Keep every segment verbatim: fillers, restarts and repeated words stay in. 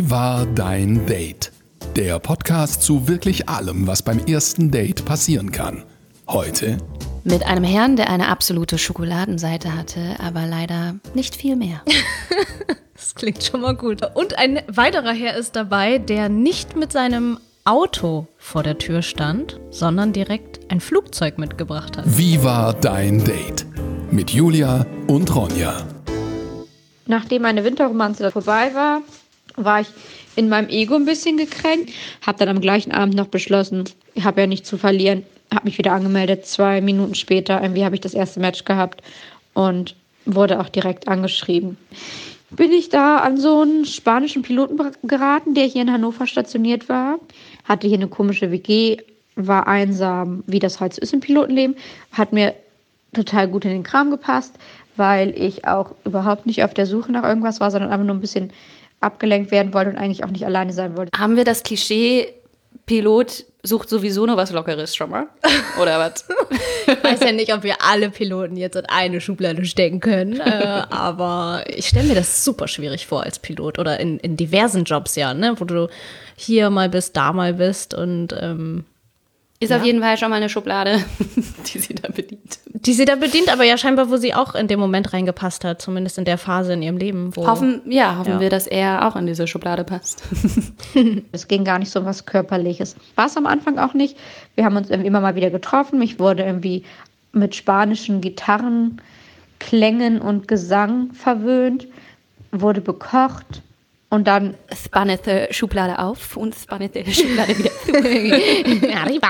Wie war dein Date? Der Podcast zu wirklich allem, was beim ersten Date passieren kann. Heute mit einem Herrn, der eine absolute Schokoladenseite hatte, aber leider nicht viel mehr. Das klingt schon mal gut. Und ein weiterer Herr ist dabei, der nicht mit seinem Auto vor der Tür stand, sondern direkt ein Flugzeug mitgebracht hat. Wie war dein Date? Mit Julia und Ronja. Nachdem meine Winterromanze vorbei war, war ich in meinem Ego ein bisschen gekränkt. Habe dann am gleichen Abend noch beschlossen, ich habe ja nichts zu verlieren. Habe mich wieder angemeldet. Zwei Minuten später irgendwie habe ich das erste Match gehabt und wurde auch direkt angeschrieben. Bin ich da an so einen spanischen Piloten geraten, der hier in Hannover stationiert war. Hatte hier eine komische W G, war einsam, wie das halt so ist im Pilotenleben. Hat mir total gut in den Kram gepasst, weil ich auch überhaupt nicht auf der Suche nach irgendwas war, sondern einfach nur ein bisschen abgelenkt werden wollte und eigentlich auch nicht alleine sein wollte. Haben wir das Klischee, Pilot sucht sowieso nur was Lockeres schon mal? Oder was? Ich weiß ja nicht, ob wir alle Piloten jetzt in eine Schublade stecken können, äh, aber ich stelle mir das super schwierig vor als Pilot oder in, in diversen Jobs ja, ne, wo du hier mal bist, da mal bist und ähm, ist ja. Auf jeden Fall schon mal eine Schublade, die sie da bedient. Die sie da bedient, aber ja scheinbar, wo sie auch in dem Moment reingepasst hat, zumindest in der Phase in ihrem Leben. Wo hoffen, ja, hoffen ja. wir, dass er auch in diese Schublade passt. Es ging gar nicht so was Körperliches. War es am Anfang auch nicht. Wir haben uns immer mal wieder getroffen. Ich wurde irgendwie mit spanischen Gitarrenklängen und Gesang verwöhnt, wurde bekocht. Und dann spannete Schublade auf und spannete Schublade wieder zu. Arriba.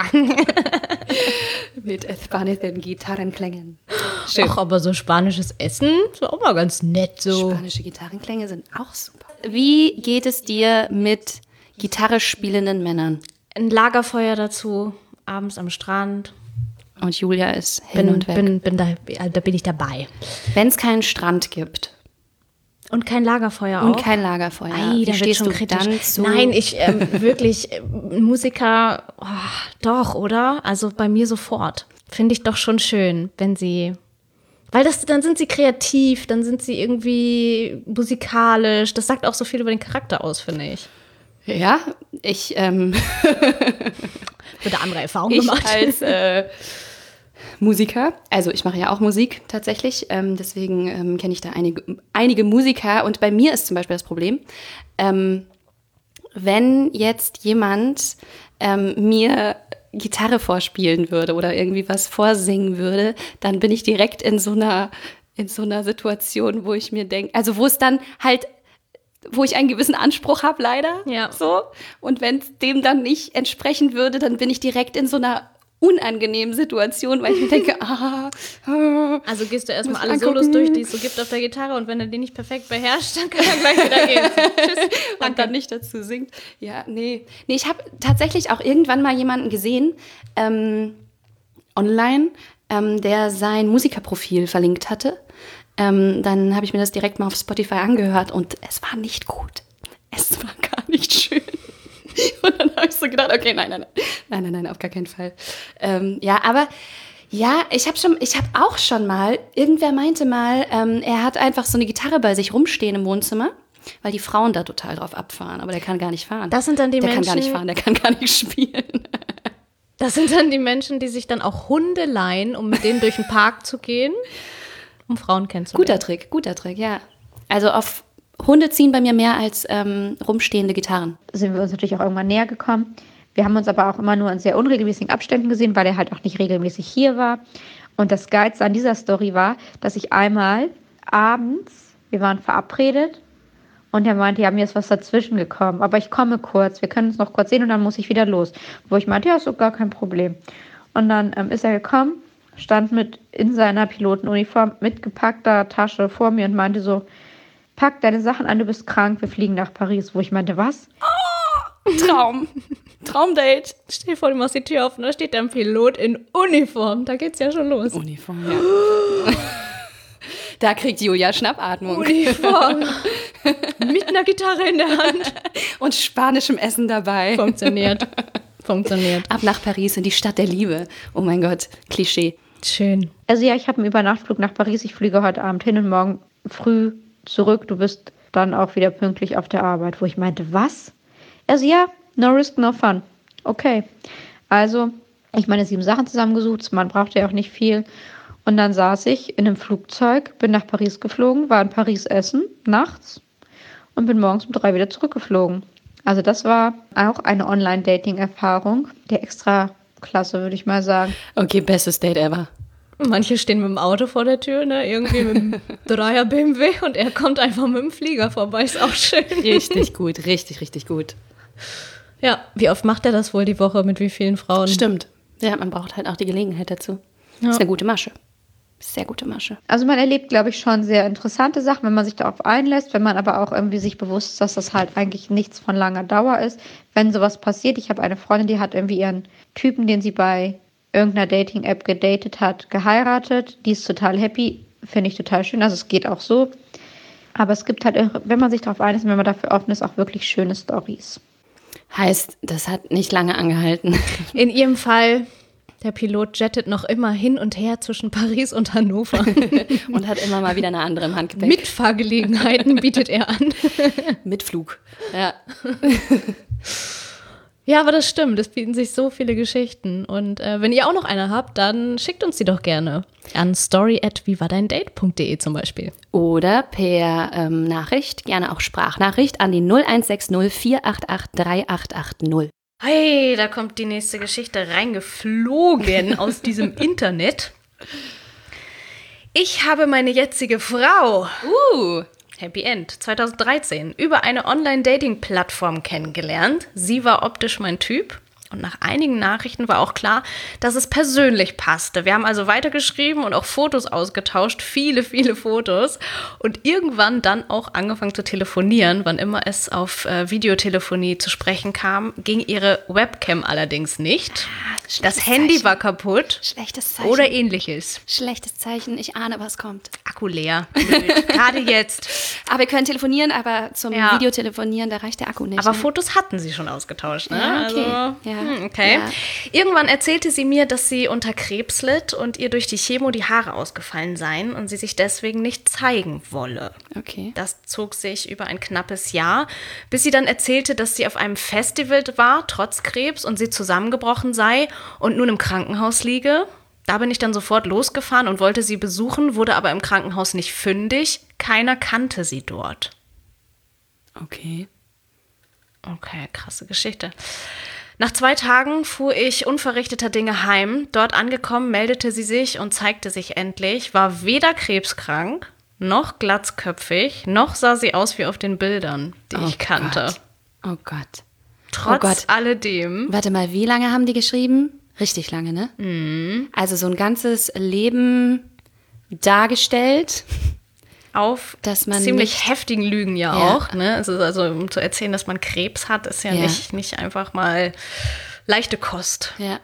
Mit spannenden Gitarrenklängen. Schön. Ach, aber so spanisches Essen ist auch mal ganz nett so. Spanische Gitarrenklänge sind auch super. Wie geht es dir mit Gitarre spielenden Männern? Ein Lagerfeuer dazu, abends am Strand. Und Julia ist hin bin, und weg. Bin, bin da, da bin ich dabei. Wenn es keinen Strand gibt. Und kein Lagerfeuer auch? Und kein Lagerfeuer. Ei, Wie da stehst wird schon du kritisch. Dann zu? Nein, ich ähm, wirklich, äh, Musiker, oh, doch, oder? Also bei mir sofort. Finde ich doch schon schön, wenn sie, weil das, dann sind sie kreativ, dann sind sie irgendwie musikalisch. Das sagt auch so viel über den Charakter aus, finde ich. Ja, ich, ähm, Wird andere Erfahrungen gemacht. Ich als, äh, Musiker, also ich mache ja auch Musik tatsächlich, ähm, deswegen ähm, kenne ich da einige, einige Musiker und bei mir ist zum Beispiel das Problem, ähm, wenn jetzt jemand ähm, mir Gitarre vorspielen würde oder irgendwie was vorsingen würde, dann bin ich direkt in so einer, in so einer Situation, wo ich mir denke, also wo es dann halt, wo ich einen gewissen Anspruch habe leider, ja. so, und wenn es dem dann nicht entsprechen würde, dann bin ich direkt in so einer unangenehmen Situation, weil ich mir denke, ah, ah also gehst du erstmal alle Solos durch, die es so gibt auf der Gitarre und wenn er die nicht perfekt beherrscht, dann kann er gleich wieder gehen. Tschüss. Und dann nicht dazu singt. Ja, nee. Nee, ich habe tatsächlich auch irgendwann mal jemanden gesehen, ähm, online, ähm, der sein Musikerprofil verlinkt hatte. Ähm, dann habe ich mir das direkt mal auf Spotify angehört und es war nicht gut. Es war gar nicht schön. Und dann habe ich so gedacht, okay, nein, nein, nein, nein, nein, nein, auf gar keinen Fall. Ähm, ja, aber ja, ich habe schon, ich habe auch schon mal, irgendwer meinte mal, ähm, er hat einfach so eine Gitarre bei sich rumstehen im Wohnzimmer, weil die Frauen da total drauf abfahren, aber der kann gar nicht fahren. Das sind dann die der Menschen, kann gar nicht fahren, der kann gar nicht spielen. Das sind dann die Menschen, die sich dann auch Hunde leihen, um mit denen durch den Park zu gehen, um Frauen kennenzulernen. Guter Trick, guter Trick, ja. Also auf Hunde ziehen bei mir mehr als ähm, rumstehende Gitarren. Sind wir uns natürlich auch irgendwann näher gekommen. Wir haben uns aber auch immer nur in sehr unregelmäßigen Abständen gesehen, weil er halt auch nicht regelmäßig hier war. Und das Geilste an dieser Story war, dass ich einmal abends, wir waren verabredet und er meinte, ja, mir ist was dazwischen gekommen, aber ich komme kurz, wir können uns noch kurz sehen und dann muss ich wieder los. Wo ich meinte, ja, ist doch gar kein Problem. Und dann ähm, ist er gekommen, stand mit in seiner Pilotenuniform mit gepackter Tasche vor mir und meinte so, pack deine Sachen an, du bist krank, wir fliegen nach Paris. Wo ich meinte, was? Oh, Traum. Traumdate. Stell dir vor, du machst die Tür auf und da steht ein Pilot in Uniform. Da geht's ja schon los. Uniform, ja. Da kriegt Julia Schnappatmung. Uniform. Mit einer Gitarre in der Hand. Und spanischem Essen dabei. Funktioniert. Funktioniert. Ab nach Paris in die Stadt der Liebe. Oh mein Gott, Klischee. Schön. Also ja, ich habe einen Übernachtflug nach Paris. Ich fliege heute Abend hin und morgen früh zurück. Du bist dann auch wieder pünktlich auf der Arbeit, wo ich meinte, was? Also ja, no risk, no fun. Okay, also ich meine sieben Sachen zusammengesucht, man brauchte ja auch nicht viel. Und dann saß ich in einem Flugzeug, bin nach Paris geflogen, war in Paris essen, nachts und bin morgens um drei wieder zurückgeflogen. Also das war auch eine Online-Dating-Erfahrung, der extra klasse, würde ich mal sagen. Okay, bestes Date ever. Manche stehen mit dem Auto vor der Tür, ne? Irgendwie mit dem Dreier B M W und er kommt einfach mit dem Flieger vorbei. Ist auch schön. Richtig gut, richtig, richtig gut. Ja, wie oft macht er das wohl die Woche? Mit wie vielen Frauen? Stimmt. Ja, man braucht halt auch die Gelegenheit dazu. Ja. Ist eine gute Masche. Sehr gute Masche. Also man erlebt, glaube ich, schon sehr interessante Sachen, wenn man sich darauf einlässt, wenn man aber auch irgendwie sich bewusst ist, dass das halt eigentlich nichts von langer Dauer ist. Wenn sowas passiert, ich habe eine Freundin, die hat irgendwie ihren Typen, den sie bei irgendeiner Dating-App gedatet hat, geheiratet. Die ist total happy, finde ich total schön. Also es geht auch so. Aber es gibt halt, wenn man sich darauf einlässt, wenn man dafür offen ist, auch wirklich schöne Storys. Heißt, das hat nicht lange angehalten. In ihrem Fall, der Pilot jettet noch immer hin und her zwischen Paris und Hannover. Und hat immer mal wieder eine andere im Handgepäck. Mitfahrgelegenheiten bietet er an. Mit Flug. Ja. Ja, aber das stimmt. Es bieten sich so viele Geschichten. Und äh, wenn ihr auch noch eine habt, dann schickt uns die doch gerne an story at wie war dein date punkt de zum Beispiel. Oder per ähm, Nachricht, gerne auch Sprachnachricht an die null eins sechs null vier acht acht drei acht acht null. Hey, da kommt die nächste Geschichte reingeflogen aus diesem Internet. Ich habe meine jetzige Frau, Uh, Happy End, zwanzig dreizehn, über eine Online-Dating-Plattform kennengelernt. Sie war optisch mein Typ. Und nach einigen Nachrichten war auch klar, dass es persönlich passte. Wir haben also weitergeschrieben und auch Fotos ausgetauscht, viele, viele Fotos. Und irgendwann dann auch angefangen zu telefonieren. Wann immer es auf äh, Videotelefonie zu sprechen kam, ging ihre Webcam allerdings nicht. Das Handy Zeichen. war kaputt Schlechtes Zeichen. oder ähnliches. Schlechtes Zeichen, ich ahne, was kommt. Akku leer. Blöd. Gerade jetzt. Aber wir können telefonieren, aber zum Ja. Videotelefonieren, da reicht der Akku nicht. Aber ne? Fotos hatten sie schon ausgetauscht, ne? Ja, okay. Also, Ja. hm, okay. Ja. Irgendwann erzählte sie mir, dass sie unter Krebs litt und ihr durch die Chemo die Haare ausgefallen seien und sie sich deswegen nicht zeigen wolle. Okay. Das zog sich über ein knappes Jahr, bis sie dann erzählte, dass sie auf einem Festival war, trotz Krebs, und sie zusammengebrochen sei und nun im Krankenhaus liege. Da bin ich dann sofort losgefahren und wollte sie besuchen, wurde aber im Krankenhaus nicht fündig. Keiner kannte sie dort. Okay. Okay, krasse Geschichte. Nach zwei Tagen fuhr ich unverrichteter Dinge heim. Dort angekommen meldete sie sich und zeigte sich endlich, war weder krebskrank, noch glatzköpfig, noch sah sie aus wie auf den Bildern, die Oh ich kannte. Gott. Oh Gott. Trotz Oh Gott. alledem. Warte mal, wie lange haben die geschrieben? Richtig lange, ne? Mhm. Also so ein ganzes Leben dargestellt. Auf Dass man ziemlich nicht- heftigen Lügen ja, Ja. auch. Ne? Also, also um zu erzählen, dass man Krebs hat, ist ja, Ja. Nicht, nicht einfach mal leichte Kost. Ja.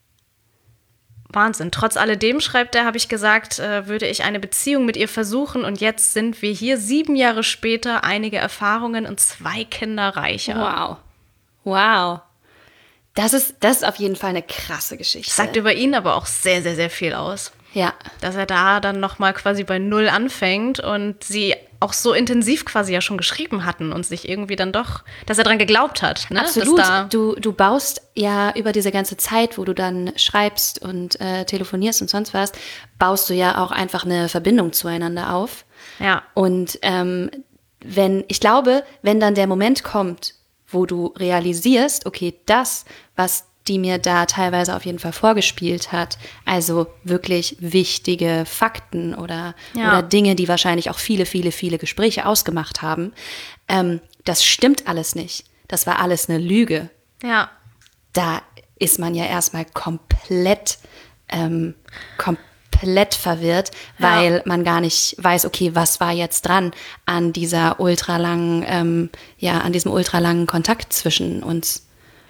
Wahnsinn. Trotz alledem, schreibt er, habe ich gesagt, äh, würde ich eine Beziehung mit ihr versuchen. Und jetzt sind wir hier sieben Jahre später, einige Erfahrungen und zwei Kinder reicher. Wow. Wow. Das ist, das ist auf jeden Fall eine krasse Geschichte. Sagt über ihn aber auch sehr, sehr, sehr viel aus. Ja. Dass er da dann nochmal quasi bei Null anfängt und sie auch so intensiv quasi ja schon geschrieben hatten und sich irgendwie dann doch, dass er dran geglaubt hat. Ne? Absolut. Dass da, Du, du baust ja über diese ganze Zeit, wo du dann schreibst und äh, telefonierst und sonst was, baust du ja auch einfach eine Verbindung zueinander auf. ja. Und ähm, wenn, ich glaube, wenn dann der Moment kommt, wo du realisierst, okay, das, was die mir da teilweise auf jeden Fall vorgespielt hat, also wirklich wichtige Fakten oder, Ja. oder Dinge, die wahrscheinlich auch viele, viele, viele Gespräche ausgemacht haben, ähm, das stimmt alles nicht. Das war alles eine Lüge. Ja. Da ist man ja erstmal komplett, ähm, komplett verwirrt, Ja. weil man gar nicht weiß, okay, was war jetzt dran an dieser ultralangen, ähm, ja, an diesem ultralangen Kontakt zwischen uns.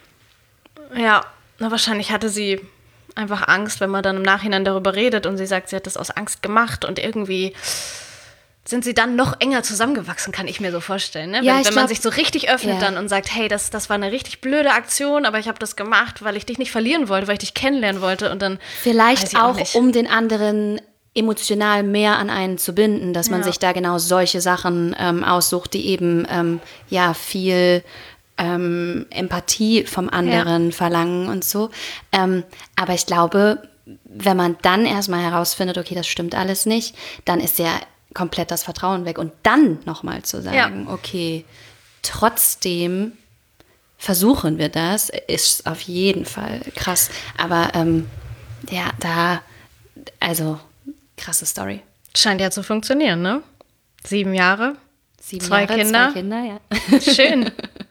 Ja, na, wahrscheinlich hatte sie einfach Angst, wenn man dann im Nachhinein darüber redet und sie sagt, sie hat das aus Angst gemacht und irgendwie sind sie dann noch enger zusammengewachsen, kann ich mir so vorstellen. Ne? Ja, wenn ich wenn man glaub- sich so richtig öffnet ja. dann und sagt, hey, das, das war eine richtig blöde Aktion, aber ich habe das gemacht, weil ich dich nicht verlieren wollte, weil ich dich kennenlernen wollte und dann weiß Vielleicht ich auch, nicht. um den anderen emotional mehr an einen zu binden, dass man Ja. sich da genau solche Sachen ähm, aussucht, die eben ähm, ja viel ähm, Empathie vom anderen verlangen und so. Ähm, aber ich glaube, wenn man dann erstmal herausfindet, okay, das stimmt alles nicht, dann ist ja komplett das Vertrauen weg. Und dann nochmal zu sagen, okay, trotzdem versuchen wir das, ist auf jeden Fall krass. Aber ähm, ja, da, also krasse Story. Scheint ja zu funktionieren, ne? Sieben Jahre, Sieben zwei Jahre, Kinder. Zwei Kinder, ja. Schön.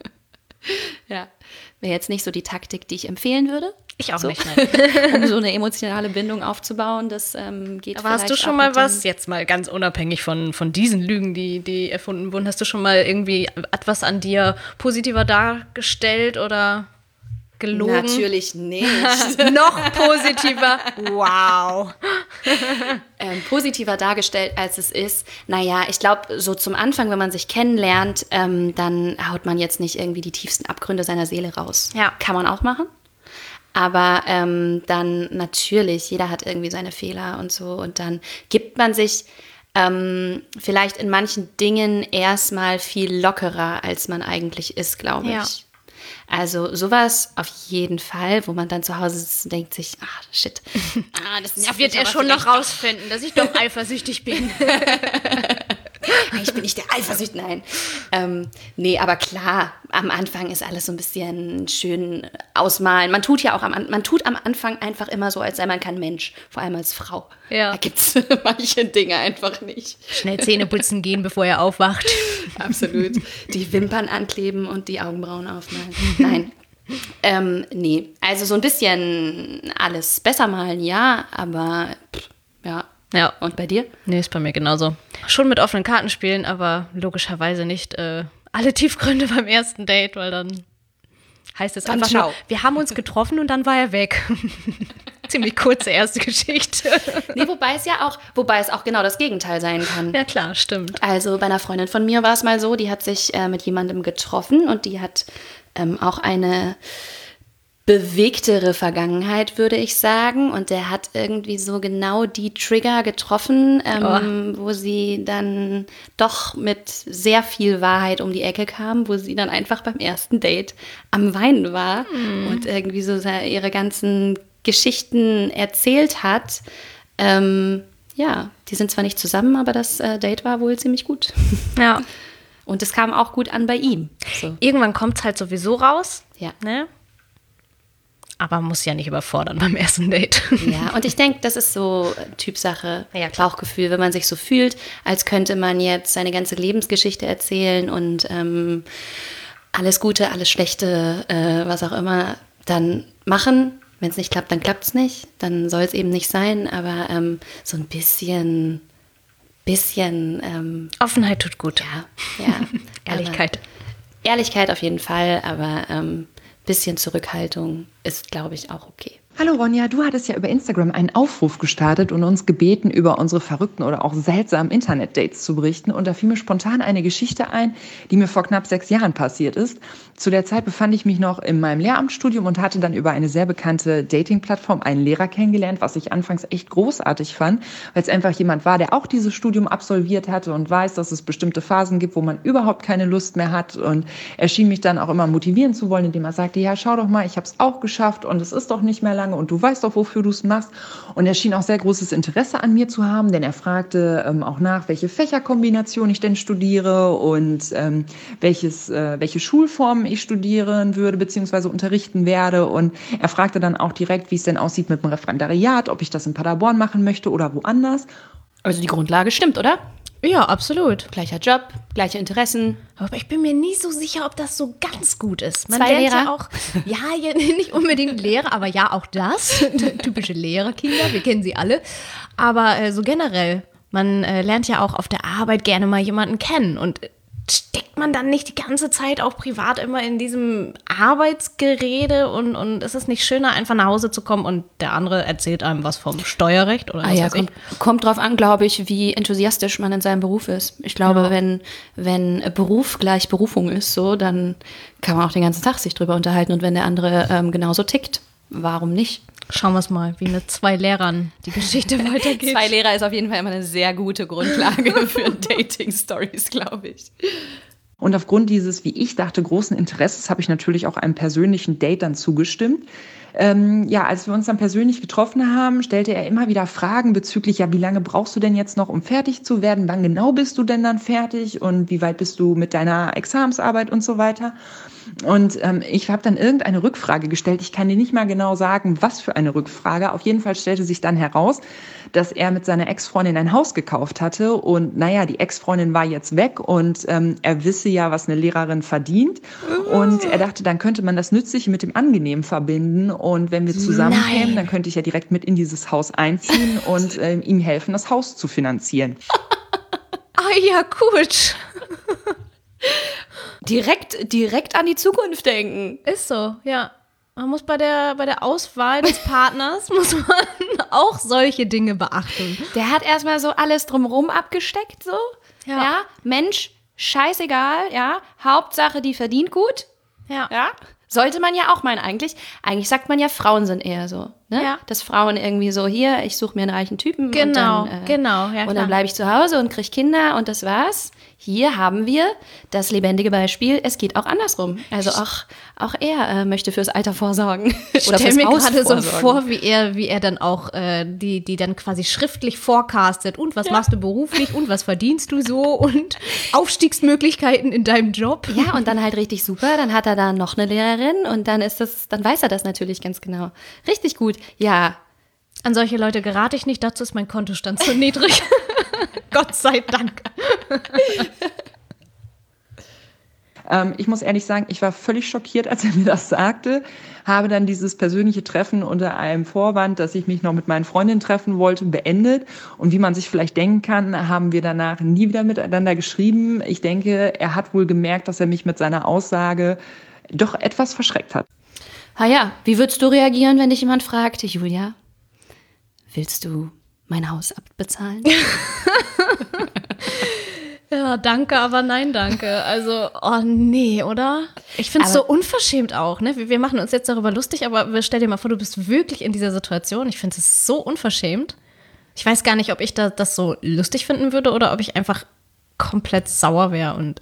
Ja. Wäre jetzt nicht so die Taktik, die ich empfehlen würde. Ich auch so. nicht, nein. Um so eine emotionale Bindung aufzubauen, das ähm, geht Aber hast du vielleicht schon auch mal mit dem- was, jetzt mal ganz unabhängig von, von diesen Lügen, die, die erfunden wurden, hast du schon mal irgendwie etwas an dir positiver dargestellt oder gelogen? Natürlich nicht. Noch positiver. Wow. ähm, positiver dargestellt, als es ist. Naja, ich glaube, so zum Anfang, wenn man sich kennenlernt, ähm, dann haut man jetzt nicht irgendwie die tiefsten Abgründe seiner Seele raus. Ja. Kann man auch machen. Aber ähm, dann natürlich, jeder hat irgendwie seine Fehler und so. Und dann gibt man sich ähm, vielleicht in manchen Dingen erstmal viel lockerer, als man eigentlich ist, glaube ich. Ja. Also sowas auf jeden Fall, wo man dann zu Hause sitzt und denkt sich, ah, shit. Ah, das Das nervt wird mich er aber schon noch vielleicht rausfinden, dass ich doch eifersüchtig bin. Ich bin nicht der Eifersucht, nein. Ähm, nee, aber klar, am Anfang ist alles so ein bisschen schön ausmalen. Man tut ja auch am, An- man tut am Anfang einfach immer so, als sei man kein Mensch, vor allem als Frau. Ja. Da gibt es manche Dinge einfach nicht. Schnell Zähne putzen gehen, bevor er aufwacht. Absolut. Die Wimpern ankleben und die Augenbrauen aufmalen. Nein. Ähm, nee, also so ein bisschen alles besser malen, ja, aber pff, ja. Ja. Und bei dir? Nee, ist bei mir genauso. Schon mit offenen Karten spielen, aber logischerweise nicht äh, alle Tiefgründe beim ersten Date, weil dann heißt es Dann einfach ciao. nur, wir haben uns getroffen und dann war er weg. Ziemlich kurze erste Geschichte. Nee, wobei es ja auch, wobei es auch genau das Gegenteil sein kann. Ja klar, stimmt. Also bei einer Freundin von mir war es mal so, die hat sich äh, mit jemandem getroffen und die hat ähm, auch eine bewegtere Vergangenheit, würde ich sagen. Und der hat irgendwie so genau die Trigger getroffen, ähm, wo sie dann doch mit sehr viel Wahrheit um die Ecke kam, wo sie dann einfach beim ersten Date am Weinen war und irgendwie so ihre ganzen Geschichten erzählt hat. Ähm, ja, die sind zwar nicht zusammen, aber das äh, Date war wohl ziemlich gut. Ja. Und es kam auch gut an bei ihm. So. Irgendwann kommt es halt sowieso raus. Ja. Ne? Aber man muss ja nicht überfordern beim ersten Date. Ja, und ich denke, das ist so Typsache, Ja, klar. Bauchgefühl, wenn man sich so fühlt, als könnte man jetzt seine ganze Lebensgeschichte erzählen und ähm, alles Gute, alles Schlechte, äh, was auch immer, dann machen. Wenn es nicht klappt, dann klappt es nicht. Dann soll es eben nicht sein, aber ähm, so ein bisschen, bisschen, ähm, Offenheit tut gut. ja, ja. Ehrlichkeit. Aber, Ehrlichkeit auf jeden Fall, aber ähm, bisschen Zurückhaltung ist, glaube ich, auch okay. Hallo Ronja, du hattest ja über Instagram einen Aufruf gestartet und uns gebeten, über unsere verrückten oder auch seltsamen Internet-Dates zu berichten. Und da fiel mir spontan eine Geschichte ein, die mir vor knapp sechs Jahren passiert ist. Zu der Zeit befand ich mich noch in meinem Lehramtsstudium und hatte dann über eine sehr bekannte Dating-Plattform einen Lehrer kennengelernt, was ich anfangs echt großartig fand, weil es einfach jemand war, der auch dieses Studium absolviert hatte und weiß, dass es bestimmte Phasen gibt, wo man überhaupt keine Lust mehr hat. Und er schien mich dann auch immer motivieren zu wollen, indem er sagte, ja, schau doch mal, ich habe es auch geschafft und es ist doch nicht mehr lange und du weißt doch, wofür du es machst. Und er schien auch sehr großes Interesse an mir zu haben, denn er fragte ähm, auch nach, welche Fächerkombination ich denn studiere und ähm, welches, äh, welche Schulformen ich studieren würde bzw. unterrichten werde. Und er fragte dann auch direkt, wie es denn aussieht mit dem Referendariat, ob ich das in Paderborn machen möchte oder woanders. Also die Grundlage stimmt, oder? Ja, absolut. Gleicher Job, gleiche Interessen. Aber ich bin mir nie so sicher, ob das so ganz gut ist. Man Zwei lernt Lehrer? ja auch, ja, ja, nicht unbedingt Lehrer, aber ja, auch das. Typische Lehrerkinder, wir kennen sie alle. Aber äh, so generell, man äh, lernt ja auch auf der Arbeit gerne mal jemanden kennen. Und äh, steckt man dann nicht die ganze Zeit auch privat immer in diesem Arbeitsgerede und, und ist es nicht schöner, einfach nach Hause zu kommen und der andere erzählt einem was vom Steuerrecht oder Ah was ja, weiß ich? kommt, kommt drauf an, glaube ich, wie enthusiastisch man in seinem Beruf ist. Ich glaube, Ja. wenn, wenn Beruf gleich Berufung ist, so, dann kann man auch den ganzen Tag sich drüber unterhalten. Und wenn der andere ähm, genauso tickt, warum nicht? Schauen wir es mal, wie mit zwei Lehrern die Geschichte weitergeht. Zwei Lehrer ist auf jeden Fall immer eine sehr gute Grundlage für Dating-Stories, glaube ich. Und aufgrund dieses, wie ich dachte, großen Interesses habe ich natürlich auch einem persönlichen Date dann zugestimmt. Ähm, ja, als wir uns dann persönlich getroffen haben, stellte er immer wieder Fragen bezüglich, ja, wie lange brauchst du denn jetzt noch, um fertig zu werden? Wann genau bist du denn dann fertig? Und wie weit bist du mit deiner Examensarbeit und so weiter? Und ähm, ich habe dann irgendeine Rückfrage gestellt. Ich kann dir nicht mal genau sagen, was für eine Rückfrage. Auf jeden Fall stellte sich dann heraus, dass er mit seiner Ex-Freundin ein Haus gekauft hatte. Und naja, die Ex-Freundin war jetzt weg und ähm, er wisse ja, was eine Lehrerin verdient. Und er dachte, dann könnte man das Nützliche mit dem Angenehmen verbinden. Und wenn wir zusammenkämen, dann könnte ich ja direkt mit in dieses Haus einziehen und ähm, ihm helfen, das Haus zu finanzieren. Ah ja, gut. Direkt, direkt an die Zukunft denken. Ist so, ja. Man muss bei der, bei der Auswahl des Partners muss man auch solche Dinge beachten. Der hat erstmal so alles drumherum abgesteckt, so. Ja. Ja. Mensch, scheißegal, ja. Hauptsache, die verdient gut. Ja. Ja. Sollte man ja auch meinen, eigentlich. Eigentlich sagt man ja, Frauen sind eher so, ne? Ja. Dass Frauen irgendwie so, hier, ich suche mir einen reichen Typen. Genau, und dann, äh, genau, ja, Und klar. dann bleibe ich zu Hause und kriege Kinder und das war's. Hier haben wir das lebendige Beispiel, es geht auch andersrum. Also auch, auch er äh, möchte fürs Alter vorsorgen. Ich Oder stelle fürs mir Haus gerade so vorsorgen. vor, wie er, wie er dann auch äh, die, die dann quasi schriftlich forecastet. Und was machst du beruflich und was verdienst du so und Aufstiegsmöglichkeiten in deinem Job. Ja, und dann halt richtig super. Dann hat er da noch eine Lehrerin und dann ist das, dann weiß er das natürlich ganz genau. Richtig gut. Ja. An solche Leute gerate ich nicht, dazu ist mein Kontostand zu niedrig. Gott sei Dank. Ähm, ich muss ehrlich sagen, ich war völlig schockiert, als er mir das sagte, habe dann dieses persönliche Treffen unter einem Vorwand, dass ich mich noch mit meinen Freundinnen treffen wollte, beendet. Und wie man sich vielleicht denken kann, haben wir danach nie wieder miteinander geschrieben. Ich denke, er hat wohl gemerkt, dass er mich mit seiner Aussage doch etwas verschreckt hat. Ha ja, wie würdest du reagieren, wenn dich jemand fragt, Julia, willst du mein Haus abbezahlen? Ja, danke, aber nein, danke. Also, oh nee, oder? Ich finde es so unverschämt auch, ne? Wir wir machen uns jetzt darüber lustig, aber stell dir mal vor, du bist wirklich in dieser Situation. Ich finde es so unverschämt. Ich weiß gar nicht, ob ich da, das so lustig finden würde oder ob ich einfach komplett sauer wäre und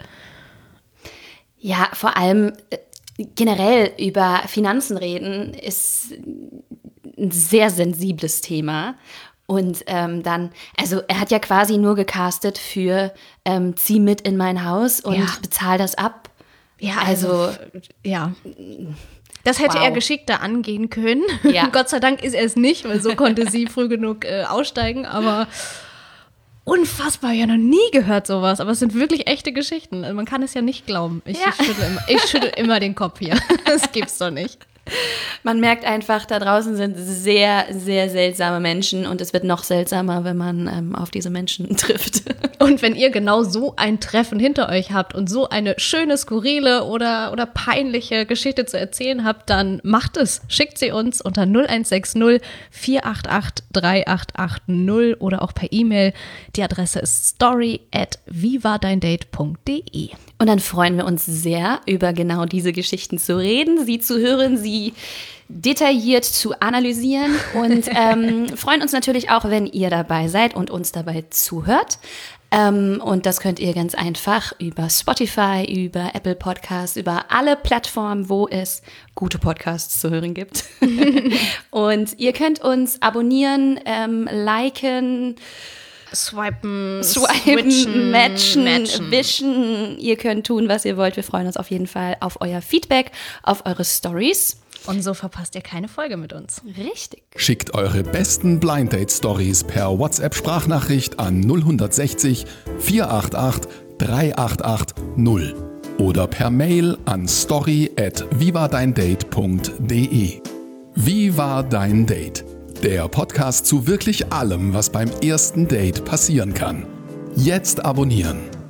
Ja, vor allem äh, generell über Finanzen reden ist ein sehr sensibles Thema. Und ähm, dann, also er hat ja quasi nur gecastet für ähm, zieh mit in mein Haus und Ja. bezahl das ab. ja, Also, also, ja. Das hätte Wow. er geschickter angehen können. Ja. Gott sei Dank ist er es nicht, weil so konnte sie früh genug äh, aussteigen, aber unfassbar, ich habe noch nie gehört sowas, aber es sind wirklich echte Geschichten. Also man kann es ja nicht glauben. Ich, Ja. ich, schüttle, immer, ich schüttel immer den Kopf hier. Das gibt's doch nicht. man merkt einfach, da draußen sind sehr, sehr seltsame Menschen und es wird noch seltsamer, wenn man ähm, auf diese Menschen trifft. Und wenn ihr genau so ein Treffen hinter euch habt und so eine schöne, skurrile oder, oder peinliche Geschichte zu erzählen habt, dann macht es. Schickt sie uns unter null eins sechs null vier acht acht drei acht acht null oder auch per E-Mail. Die Adresse ist story at vivadeindate punkt de. Und dann freuen wir uns sehr, über genau diese Geschichten zu reden, sie zu hören, sie detailliert zu analysieren und ähm, freuen uns natürlich auch, wenn ihr dabei seid und uns dabei zuhört. Ähm, und das könnt ihr ganz einfach über Spotify, über Apple Podcasts, über alle Plattformen, wo es gute Podcasts zu hören gibt. Und ihr könnt uns abonnieren, ähm, liken, Swipen, Swipen, switchen, matchen, matchen. wischen. Ihr könnt tun, was ihr wollt. Wir freuen uns auf jeden Fall auf euer Feedback, auf eure Stories. Und so verpasst ihr keine Folge mit uns. Richtig. Schickt eure besten Blind Date Stories per WhatsApp-Sprachnachricht an null sechzig vier acht acht drei acht acht null oder per Mail an story at vivadeindate punkt de. Wie war dein Date? Der Podcast zu wirklich allem, was beim ersten Date passieren kann. Jetzt abonnieren.